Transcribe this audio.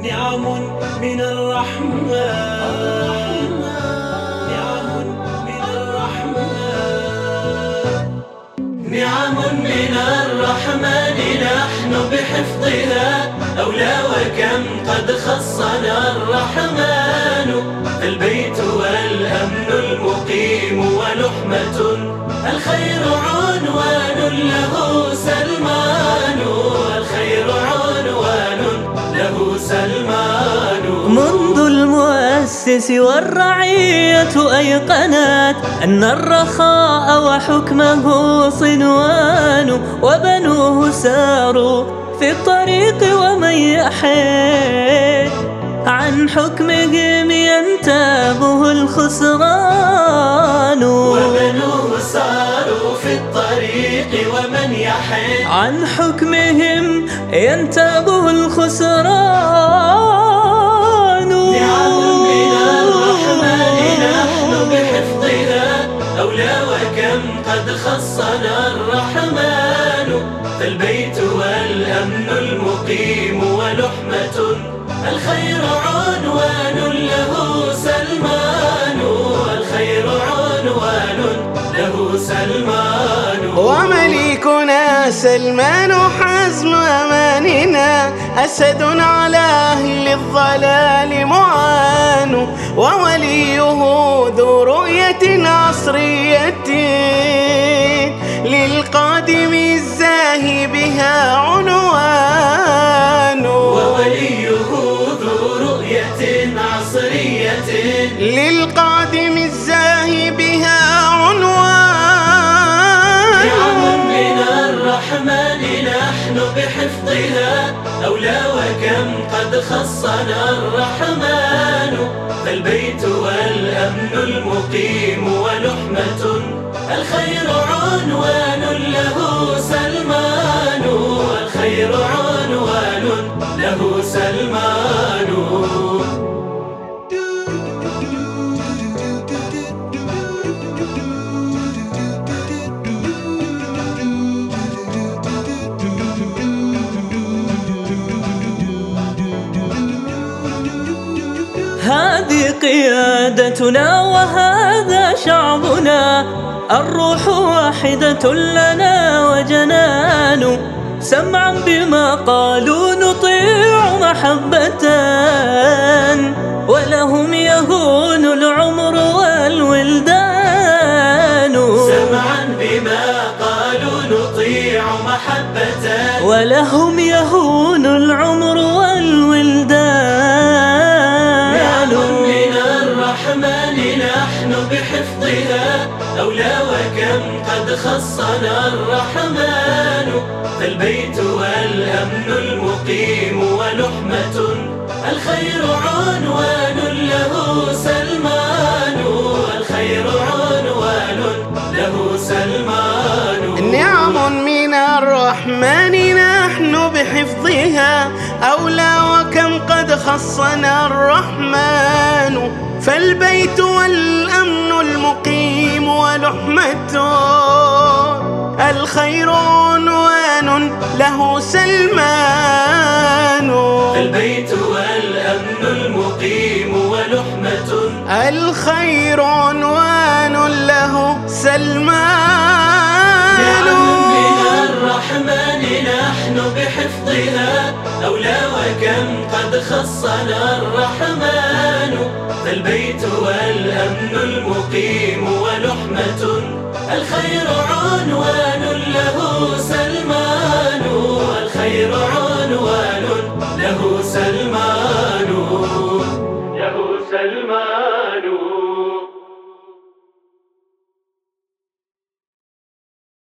نعم من الرحمن، نعم من الرحمن، نعم من الرحمن نحن بحفظها أولى، وكم قد خصنا الرحمن. البيت والأمن المقيم ولحمة، الخير عنوان له سلمان، الخير عنوان له سلمان. منذ المؤسس والرعية أيقنت أن الرخاء وحكمه صنوان، وبنوه ساروا في الطريق ومن يحيد عن حكمهم ينتابه الخسران. وبنوه ساروا في الطريق ومن يحيد عن حكمهم ينتابه الخسران. نعم من الرحمن نحن بحفظها أولى، وكم قد خصنا الرحمن. فالبيت والأمن المقيم ولحمة، الخير عنوان له سلمان، الخير عنوان له سلمان. ومليكنا سلمان حزم أماننا، أسد على أهل الضلال معان، ووليه ذو رؤية عصرية للقادم الزاهي بها عنوان. ووليه ذو رؤية عصرية للقادم الزاهي بها عنوان. نعم من الرحمن نحن بحفظها أولى، وكم قد خصنا الرحمن. فالبيت والأمن المقيم ولحمة، الخير عنوان له سلمان، الخير عنوان له سلمان. هذه قيادتنا وهذا شعبنا، الروح واحدة لنا وجنان، سمعا بما قالوا نطيع محبة، ولهم يهون العمر والولدان. سمعا بما قالوا نطيع محبة، ولهم يهون العمر والولدان. نعم من الرحمن نحن بحفظها أولى، وكم قد خصنا الرحمن. فالبيت والأمن المقيم ولحمة، الخير عنوان له سلمان، الخير عنوان له سلمان. نعم من الرحمن نحن بحفظها أولى، وكم قد خصنا الرحمن. فالبيت والأمن المقيم ولحمة، الخير عنوان له سلمان. فالبيت والأمن المقيم ولحمة، الخير عنوان له سلمان. نعم من الرحمن نحن بحفظها أولى، وكم قد خصنا الرحمن. فالبيت والأمن المقيم ولحمة، الخير عنوان له سلمان، الخير عنوان له سلمان، له سلمان.